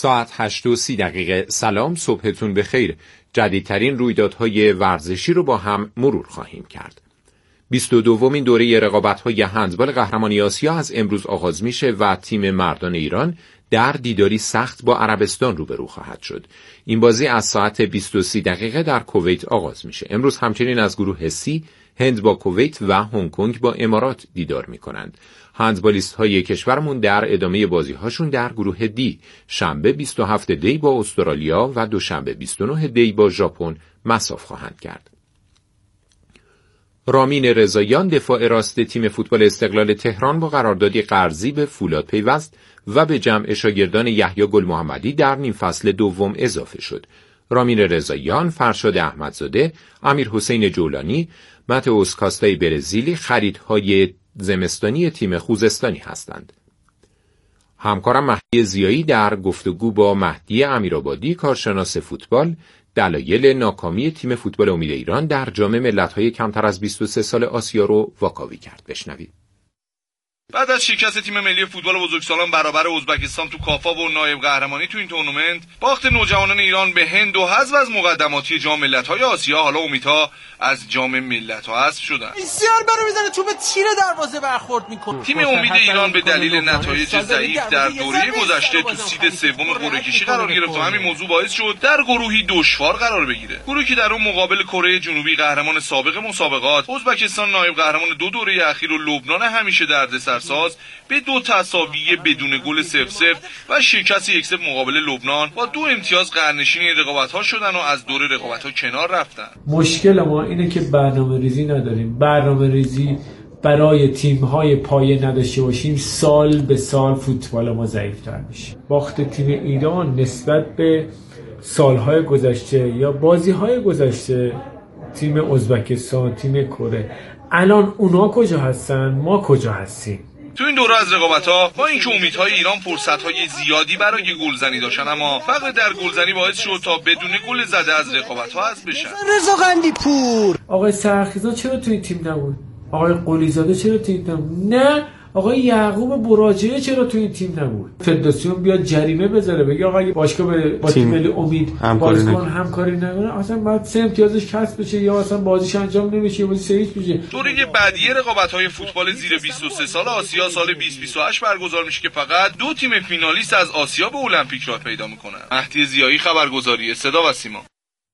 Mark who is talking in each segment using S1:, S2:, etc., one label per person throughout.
S1: ساعت 8:30 سلام، صبحتون بخیر. جدیدترین رویدادهای ورزشی رو با هم مرور خواهیم کرد. 22مین دوره رقابت‌های هندبال قهرمانی آسیا از امروز آغاز میشه و تیم مردان ایران در دیداری سخت با عربستان روبرو خواهد شد. این بازی از ساعت 20:30 در کویت آغاز میشه. امروز همچنین از گروه سی هند با کویت و هنگ کنگ با امارات دیدار میکنند. هندبالیست های کشورمون در ادامه بازی هاشون در گروه دی شنبه 27 دی با استرالیا و دوشنبه 29 دی با ژاپن مصاف خواهند کرد. رامین رضاییان دفاع راست تیم فوتبال استقلال تهران با قراردادی قرضی به فولاد پیوست و به جمع شاگردان یحیی گل محمدی در نیم فصل دوم اضافه شد. رامین رضاییان، فرشاد احمدزاده، امیر حسین جولانی، ماتئوس کاستای برزیلی خریدهای زمستانی تیم خوزستانی هستند. همکارم مهدی ضیایی در گفتگو با مهدی امیرآبادی کارشناس فوتبال دلایل ناکامی تیم فوتبال امید ایران در جام ملت‌های کمتر از 23 سال آسیا رو واکاوی کرد. بشنوید.
S2: بعد از شکست تیم ملی فوتبال بزرگسالان برابر ازبکستان تو کافا و نایب قهرمانی تو این تورنمنت، باخت نوجوانان ایران به هند و حذف از مقدماتی جام ملت‌های آسیا، حالا امیدها از جام ملت‌ها حذف شدن.
S3: بسیار برو میزنه توپ تیر دروازه برخورد میکنه.
S2: تیم امید ایران به دلیل نتایج ضعیف در دوره گذشته تو سید سوم قرعه‌کشی قرار گرفت و همین موضوع باعث شد در گروهی دشوار قرار بگیره. گروهی که در اون مقابل کره جنوبی قهرمان سابق مسابقات، ازبکستان نایب قهرمان دو دوره اخیر و لبنان همیشه دردسرساز به 2 تساوی بدون گل 0-0 و شکست 1-0 مقابل لبنان با 2 امتیاز قرنشین رقابت‌ها شدن و از دور رقابت‌ها کنار رفتن.
S4: مشکل ما اینه که برنامه‌ریزی نداریم. برنامه‌ریزی برای تیم‌های پایه نداشته باشیم، سال به سال فوتبال ما ضعیف‌تر میشه. باخت تیم ایران نسبت به سال‌های گذشته یا بازی‌های گذشته، تیم ازبکستان، تیم کره، الان اونا کجا هستن، ما کجا هستیم؟
S2: تو این دوره از رقابت‌ها با اینکه امیدهای ایران فرصت‌های زیادی برای گلزنی داشتن، اما فقر در گلزنی باعث شد تا بدون گل زده از رقابت‌ها حذف بشن.
S3: رضا قندی پور،
S4: آقای سرخیزاد چرا تو این تیم نبود؟ آقای قلیزاده چرا تو این تیم نبود؟ نه، آقای یعقوب براجعه چرا تو این تیم نبود؟ فدراسیون بیاد جریمه بذاره بگه آقا اگه باشگاه با تیم ملی امید بازیکن همکاری نکنه اصلا بعد 3 امتیازش کسب بشه یا اصلا بازیش انجام نمیشه، بازی سهیچ بشه.
S2: دوره بعدی رقابت‌های فوتبال زیر 23 سال آسیا سال 2028 برگزار میشه که فقط 2 تیم فینالیست از آسیا به المپیک راه پیدا میکنن. مهدی ضیایی، خبرگزاری صدا و سیما.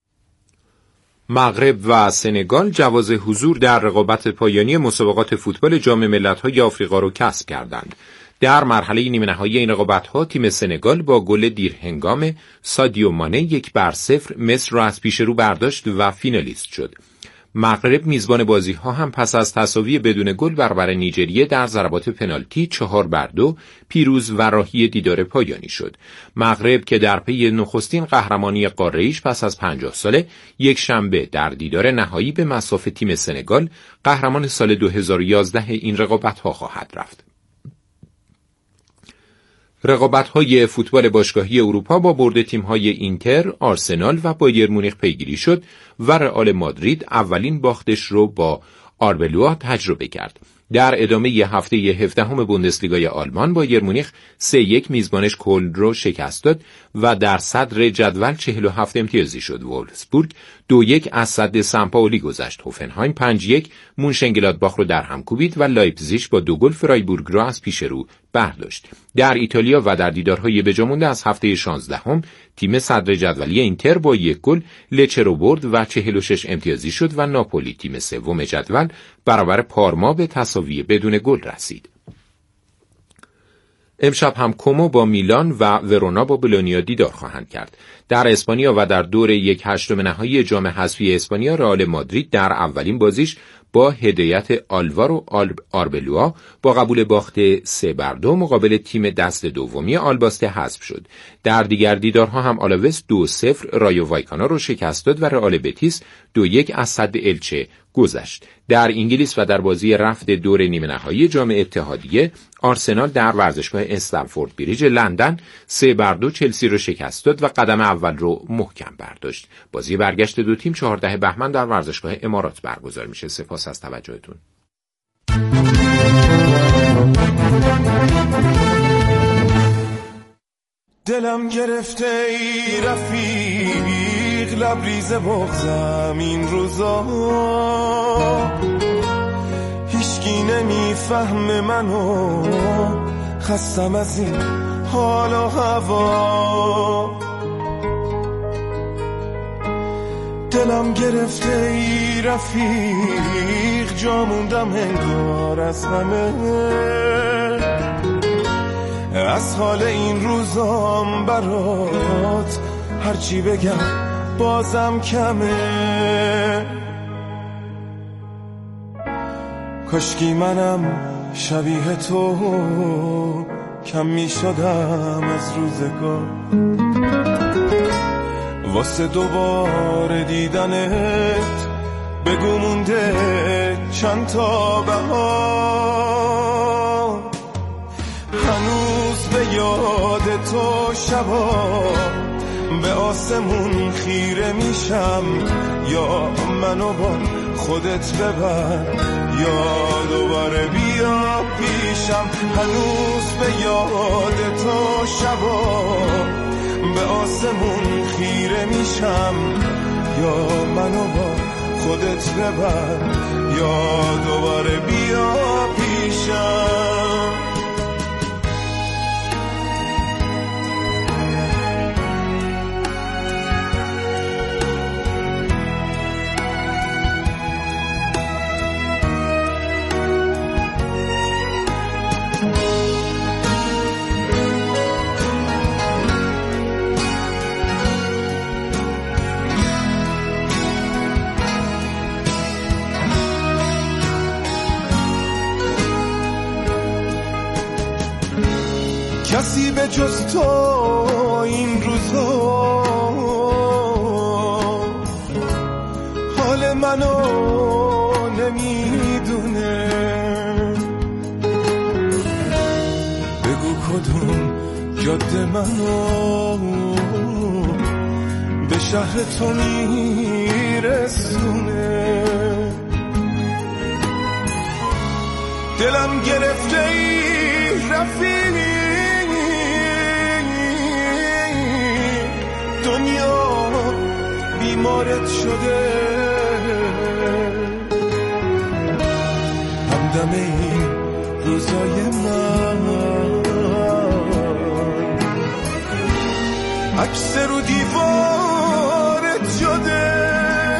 S1: مغرب و سنگال جواز حضور در رقابت پایانی مسابقات فوتبال جام ملت‌های آفریقا را کسب کردند. در مرحله نیمه نهایی این رقابت‌ها تیم سنگال با گل دیرهنگام سادیو مانه 1-0 مصر را از پیش رو برداشت و فینالیست شد. مغرب میزبان بازی‌ها هم پس از تساوی بدون گل برابر نیجریه در ضربات پنالتی 4-2 پیروز و راهی دیدار پایانی شد. مغرب که در پی نخستین قهرمانی قاره‌ایش پس از 50 ساله، یک شنبه در دیدار نهایی به مصاف تیم سنگال قهرمان سال 2011 این رقابت‌ها خواهد رفت. رقابت‌های فوتبال باشگاهی اروپا با برد تیم‌های اینتر، آرسنال و بایر مونیخ پیگیری شد و رئال مادرید اولین باختش رو با آربلوا تجربه کرد. در ادامه هفته 17 بوندسلیگای آلمان بایر مونیخ 3-1 میزبانش کلن رو شکست داد و در صدر جدول 47 امتیازی شد. وولفسبورگ 2-1 از صد سمپائولی گذشت. هوفنهایم 5-1 مونشنگلادباخ رو در هم کوبید و لایپزیگ با 2 گل فرایبورگ را از پیش رو برداشت. در ایتالیا و در دیدارهای بجامونده از هفته 16 تیم صدر جدولی اینتر با 1 گل لچه رو برد و 46 امتیازی شد و ناپولی تیم سوم جدول برابر پارما به تساوی بدون گل رسید. امشب هم کومو با میلان و ورونا با بولونیا دیدار خواهند کرد. در اسپانیا و در دور 1/8 نهایی جام حذفی اسپانیا رئال مادرید در اولین بازیش با هدایت آلوارو آربلوا با قبول باخت 3-2 مقابل تیم دست دومی آلباسته حذف شد. در دیگر دیدارها هم آلاوس 2-0 رایو وایکانا رو شکست داد و رئال بتیس 2-1 از صد الچه گذشت. در انگلیس و در بازی رفت دور نیمه نهایی جام اتحادیه آرسنال در ورزشگاه استنفورد بریج لندن 3-2 چلسی رو شکست داد و قدم اول رو محکم برداشت. بازی برگشت دو تیم 14 بهمن در ورزشگاه امارات برگزار میشه. سپاس از توجهتون.
S5: دلم گرفته ای رفیق، لبریز بغضم این روزا، هیچکی نمیفهم منو، خستم از این حال و هوا. دلم گرفته ای رفیق، جا موندم انگار از همه، از حال این روزام برات هرچی بگم بازم کمه. کاشکی منم شبیه تو کم می شدم از روزگار، واسه دوباره دیدنت بگو مونده چند تا بهار. هنوز به یاد تو شبا به آسمون خیره میشم، یا منو با خودت ببر یا دوباره بیا پیشم. هنوز به یاد تو شبا به آسمون خیره میشم، یا منو با خودت ببر یا دوباره بیا پیشم. کسی به جز تو این روزا حال منو نمیدونه. بگو کدوم جاده منو به شهر تو میرسونه. دلم گرفته ای رفیق، دنیا بیمارت شده، همدم این روزای من عکس رو دیوارت شده.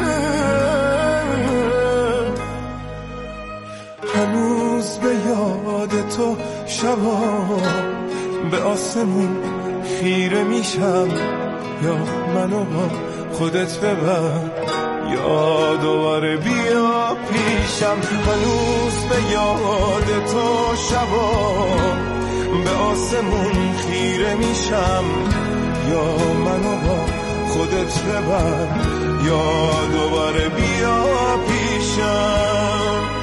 S5: هنوز به یاد تو شبا به آسمون خیره میشم، یا منو با خودت ببر یا دوباره بیا پیشم. هنوز به یاد تو شبا به آسمون خیره میشم، یا منو با خودت ببر یا دوباره بیا پیشم.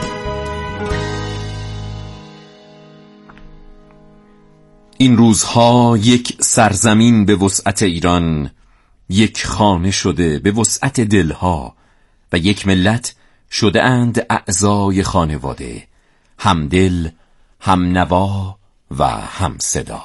S1: این روزها یک سرزمین به وسعت ایران، یک خانه شده به وسعت دلها، و یک ملت شده اند اعضای خانواده، همدل، هم نوا و هم صدا.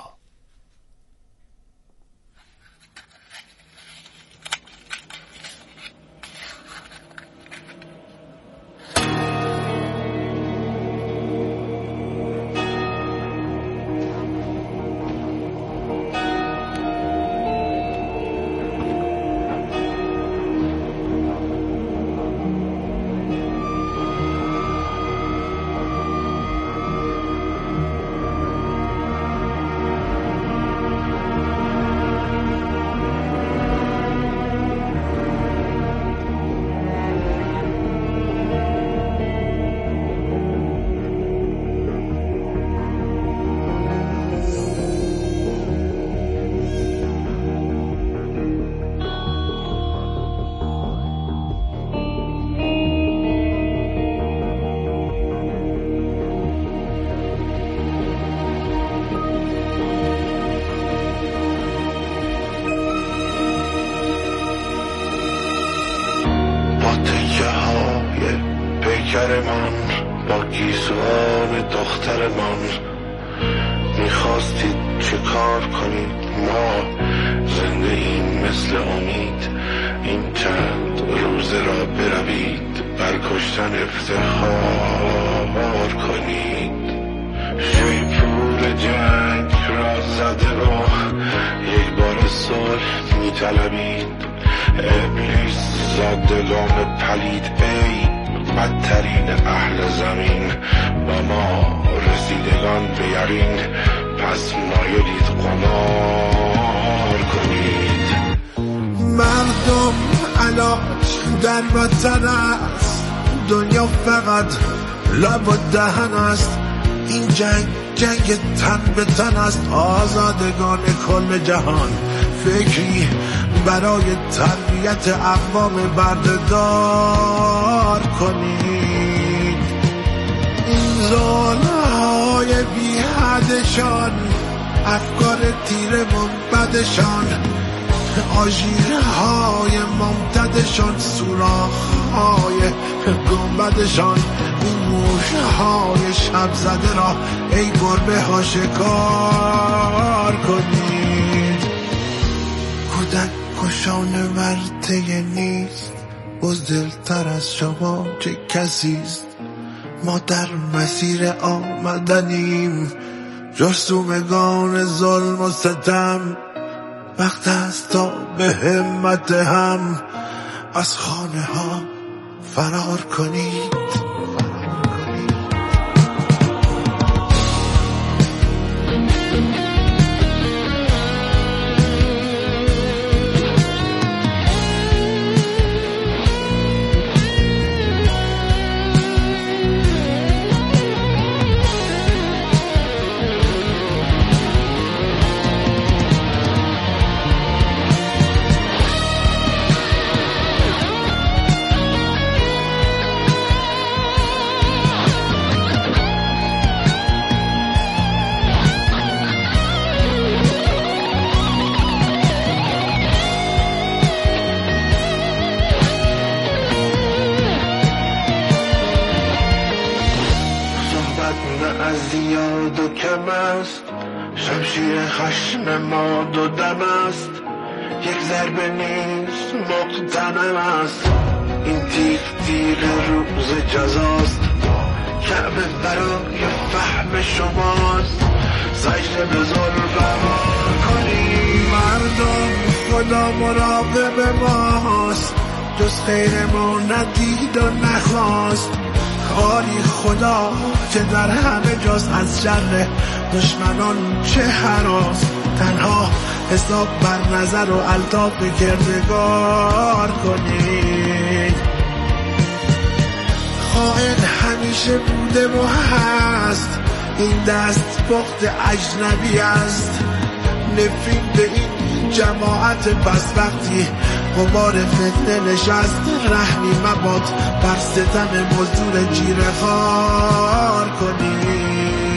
S5: پیکرمان با گیسوان دخترمان میخواستید چه کار کنید؟ ما زنده ایم مثل امید، این چند روزه را بروید بر کشتن افتخار کنید. شیپور جنگ را زده را یک بار صلح میطلبید. ابلیس زادگان پلید ای بدترین اهل زمین، با ما رسیدگان به یقین پس مایلید قمار کنید.
S6: مردم علاج در وطن است، دنیا فقط لب و دهن است. این جنگ تن به تن است، آزادگان کل جهان فکری برای تربیت اقوام بردهدار کنید. این ظالم‌های بی حدشان، افکار تیر منبدشان، آژیرهای ممتدشان، سوراخ‌های گنبدشان، این موشهای شب زده را ای گربه ها شکار کنید. کودک کشان ورطه نیست، بزدلتر از شما چه کسیست. ما در مسیر آمدنیم، جرثومگان ظلم و ستم. وقت است تا به همت هم از خانه ها فرار کنید.
S5: از یاد و کم است، شمشیر خشم ما دو دم است. یک ضربه نیست مقتنم است، این تیغ روز جزاست. کعبه برای فهم شماست، سجده به ظلم کنید.
S6: مردم خدا مراقب ماست، جز خیر ما ندید و نخواست. کاری خدا که در همه جاست، از شر دشمنان چه هراس. تنها حساب بر نظر و الطاف کردگار کنید. خائن همیشه بوده و هست، این دست بخت اجنبی است. نفرین به این جماعت بس وقتی غبار فتنه نشست. رحمی مباد بر ستم مزدور جیره خوار کنید.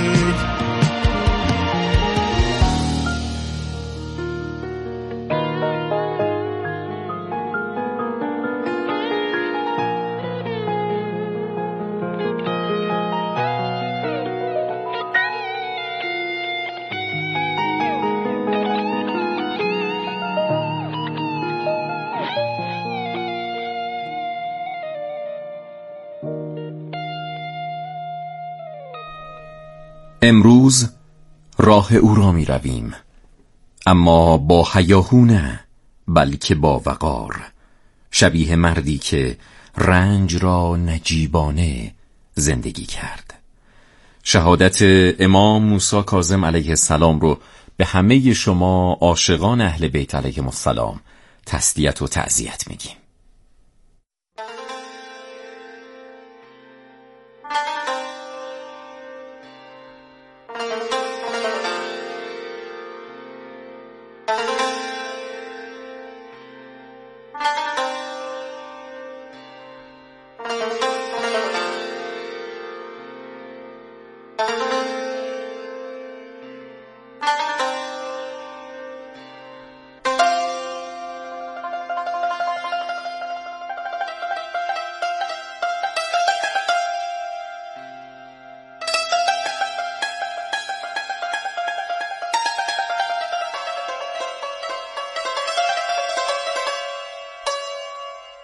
S1: امروز راه او را می رویم، اما با هیاهو نه، بلکه با وقار، شبیه مردی که رنج را نجیبانه زندگی کرد. شهادت امام موسی کاظم علیه السلام رو به همه شما عاشقان اهل بیت علیهم السلام تسلیت و تعزیت میگیم.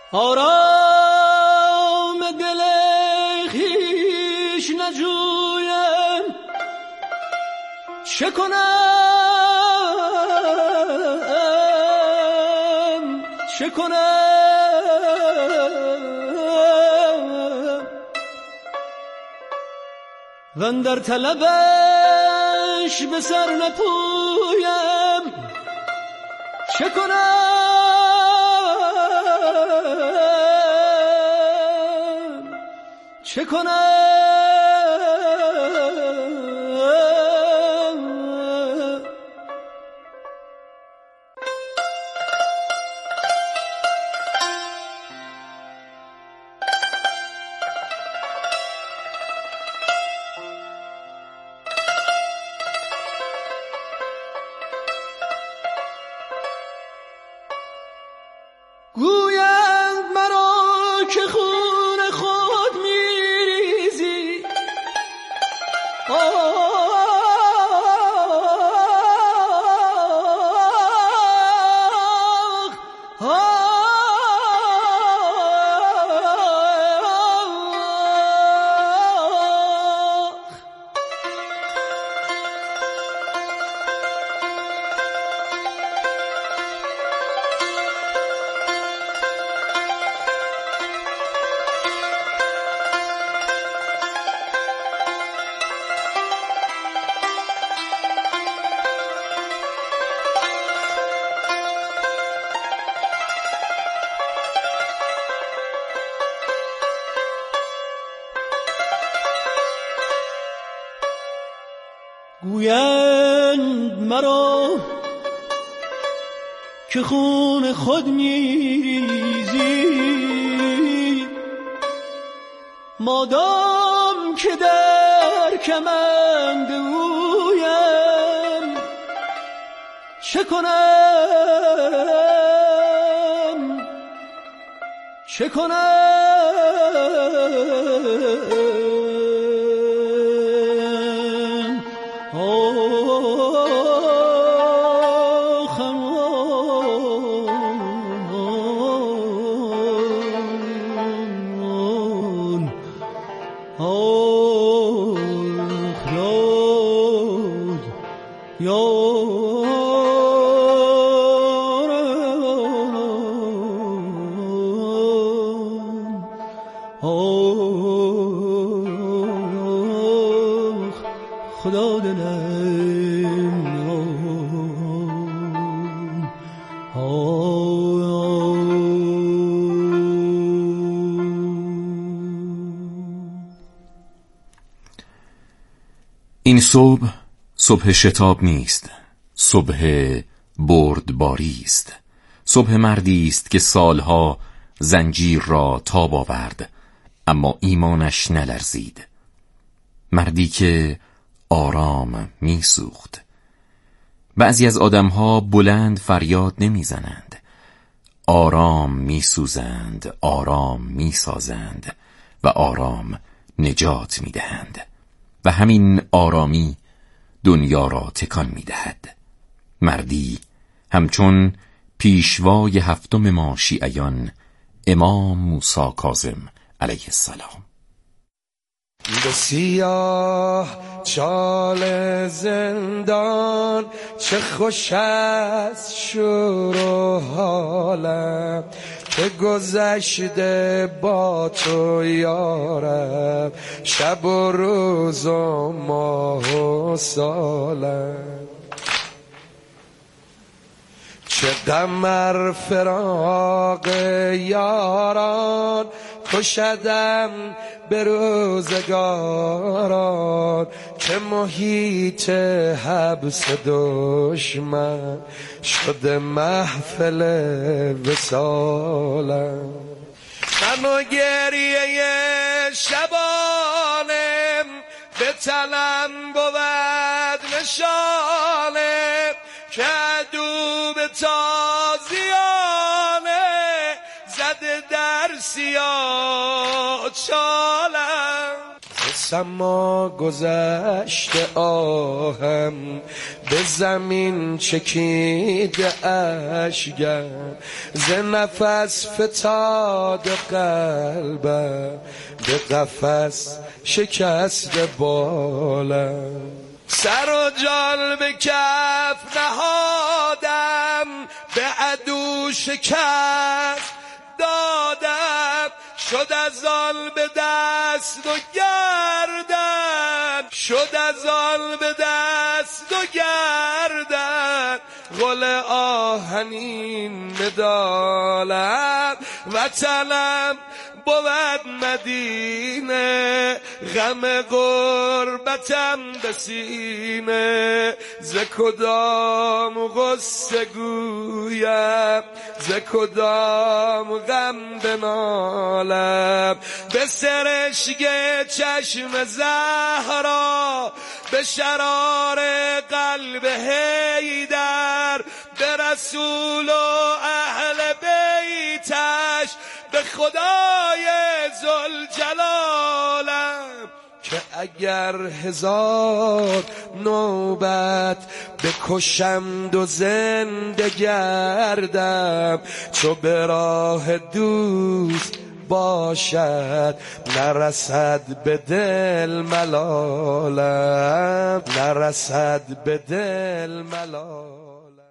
S7: آرام دل خویش نجویم، چه کنم چه کنم و در طلبش به سر نپویم، چه کنم چه کنم.
S6: گویند مرا که خون خود میریزی،
S7: گویند مرا که خون خود میریزی، مادام که در کمند اویم، چه کنم چه کنم.
S6: خدا دلم
S1: این صبح شتاب نیست، صبح بردباری است، صبح مردی است که سالها زنجیر را تاب آورد اما ایمانش نلرزید، مردی که آرام می سوخت. بعضی از آدمها بلند فریاد نمی زنند، آرام می سوزند، آرام می سازند و آرام نجات می دهند و همین آرامی دنیا را تکان می دهد. مردی همچون پیشوای هفتم ما شیعیان امام موسی کاظم علیه السلام.
S6: به سیاه چال زندان چه خوش از شور و حالم، که گذشته با تو یارم، شب و روز و ماه و سالم. چه قمر فراق یاران کشدم به روزگاران، که محیط حبس دشمن شده محفل وصالم. من و گریه شبانم به تنم بود نشانم، که عدو به تازیانه زده در سیاه چالم. سما گذشت آهم به زمین چکید اشگم ز نفس فتاد قلبم به قفس شکست بالم سر و جان به کف نهادم به عدو شکست دادم شد از آن به دست و گردن شد از آن به دست و گردن گل آهنین بدالم وطنم بود مدینه غم غربتم به سینه ز کدام غصه گویم ز کدام غم بنالم به سرشک چشم زهرا به شرار قلب حیدر به رسول و اهل بیتش به خدای ذوالجلالم که اگر 1000 نوبت بکشم و زنده گردم چو به راه دوست باشد نرسد به دل ملالم نرسد به دل ملالم.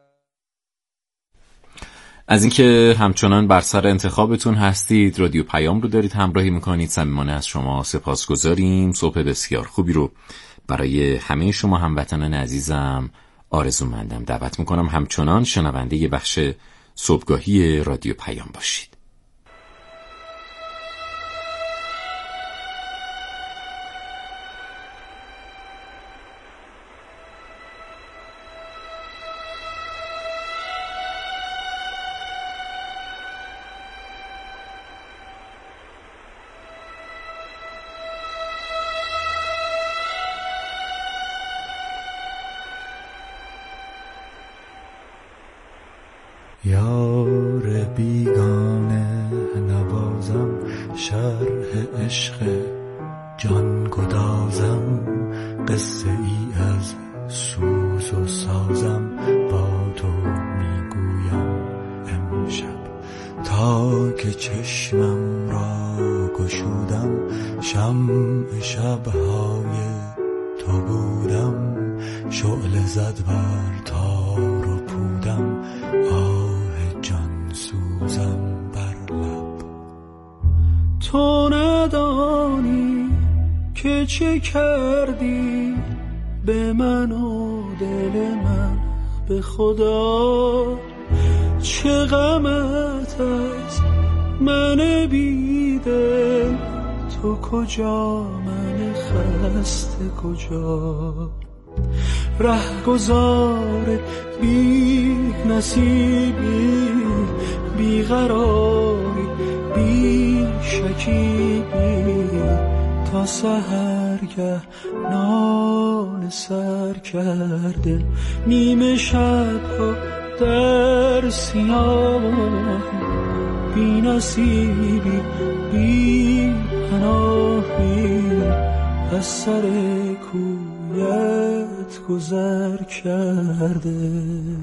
S1: از اینکه همچنان بر سر انتخابتون هستید، رادیو پیام رو دارید همراهی میکنید، صمیمانه از شما سپاسگزاریم. صبح بسیار خوبی رو برای همه شما هموطنان عزیزم آرزومندم. دعوت میکنم همچنان شنونده ی بخش صبحگاهی رادیو پیام باشید.
S8: یار بیگانه نوازم شرح عشق جان گدازم قصه ای از سوز و سازم با تو میگویم امشب تا که چشمم را گشودم شمع شبهای تو بودم شعله زد بر تار و پودم سوزم بر لب تو ندانی که چه کردی به من و دل من به خدا چه غمت از من بیدل تو کجا من خسته کجا رهگذار بی نصیبی بی قراری بی شکیبی تا سحرگه نان سر کرده نیمه شبها در سیاه بی نصیبی بی پناهی از سر کویت گذر کرده.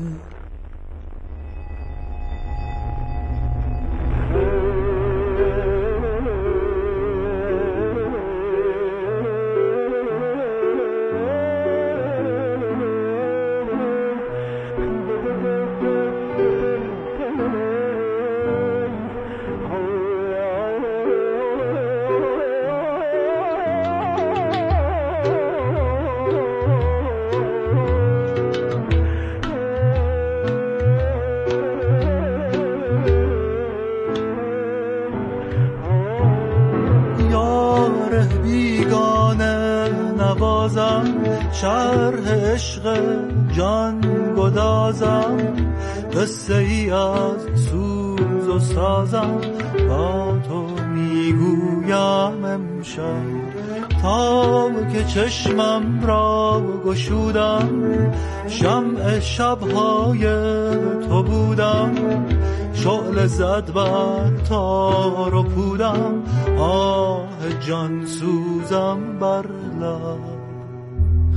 S8: شرح عشق جان گدازم قصه ای از سوز و سازم با تو میگویم امشب تا که چشمم را گشودم شمع شبهای تو بودم شعله زد بر تار و پودم آه جان سوزم بر لب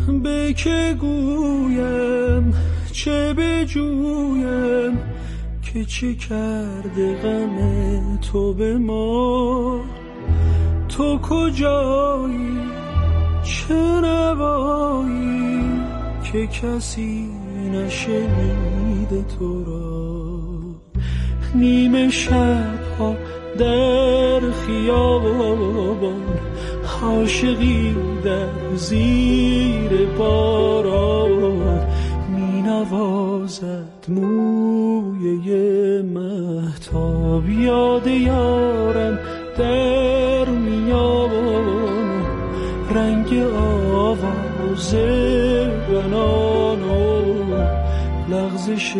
S7: به که گویم چه بجویم که چه کرده غم تو به ما؟ تو کجایی چه نوایی که کسی نشنیده تو را؟ نیمه شبها در خیابان عاشقی در زیر باران می نوازد مویه مهتاب. یاد یارم در میان رنگ آواز بنان و لغزش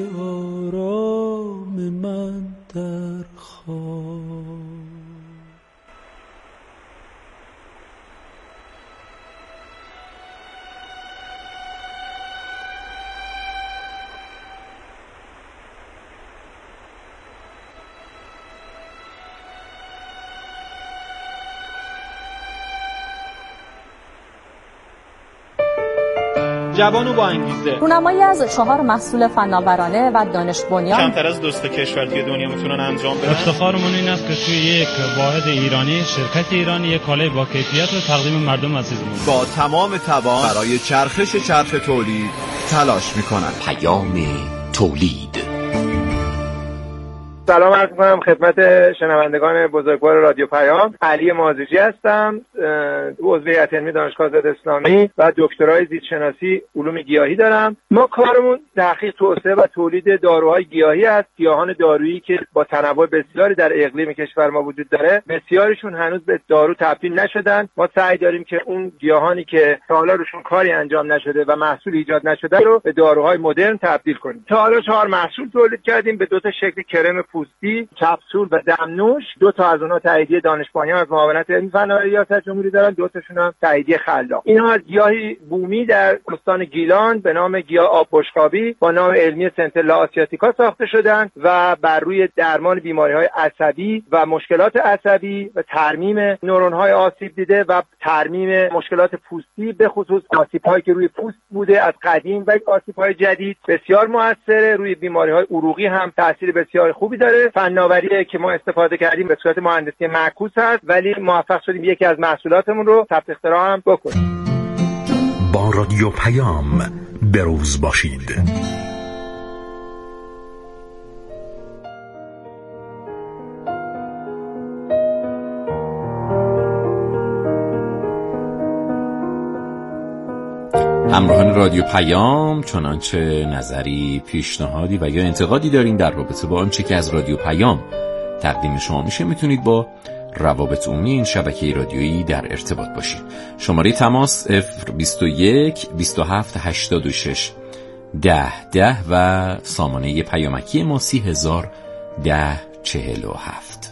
S7: آرام من در خواب.
S9: جوان و با انگیزه،
S10: رونمایی از 4 محصول فناورانه و دانش بنیان.
S9: کمتر از 2 کشور توی دنیا میتونن انجام بدن.
S11: افتخارمون این است که توی یک واحد ایرانی، شرکت ایرانی، یک کالای با کیفیت رو تقدیم مردم عزیزمون
S12: با تمام توان برای چرخش چرخ تولید تلاش میکنن.
S1: پیام تولید.
S13: سلام عرض می‌کنم خدمت شنوندگان بزرگوار رادیو پیام. علی مازیجی هستم، عضو هیئت علمی دانشگاه آزاد اسلامی و دکترای زیستشناسی علوم گیاهی دارم. ما کارمون تحقیق، توسعه و تولید داروهای گیاهی است. گیاهان دارویی که با تنوع بسیاری در اقلیم کشور ما وجود داره، بسیارشون هنوز به دارو تبدیل نشدن. ما سعی داریم که اون گیاهانی که تا حالا روشون کاری انجام نشده و محصول ایجاد نشده رو به داروهای مدرن تبدیل کنیم. تا حالا 4 محصول تولید کردیم به 2 تا شکل کرم پوستی، کپسول و دمنوش. 2 تا از اونها تاییدیه دانشپایان از معاونت علمی فناوری ریاست جمهوری دارن، 2 تاشون هم تاییدیه خلاق. اینها از گیاهی بومی در استان گیلان به نام گیاه آب بشقابی با نام علمی سنتلا آسیاتیکا ساخته شدن و بر روی درمان بیماری‌های عصبی و مشکلات عصبی و ترمیم نورون‌های آسیب دیده و ترمیم مشکلات پوستی، به خصوص آسیب‌هایی که روی پوست بوده از قدیم و آسیب‌های جدید، بسیار موثره. روی بیماری‌های عروقی هم تاثیر بسیار خوبی داره. فناوری که ما استفاده کردیم به صورت مهندسی معکوس هست، ولی موفق شدیم یکی از محصولاتمون رو ثبت اختراع هم بکنیم.
S14: با رادیو پیام بروز باشید.
S1: همراهان رادیو پیام، چنانچه نظری، پیشنهادی و یا انتقادی دارین در رابطه با آنچه که از رادیو پیام تقدیم شما میشه، میتونید با روابط عمومی این شبکه رادیویی در ارتباط باشید. شماره تماس 021 27 86 10 10 و سامانه پیامکی ما 30 1047.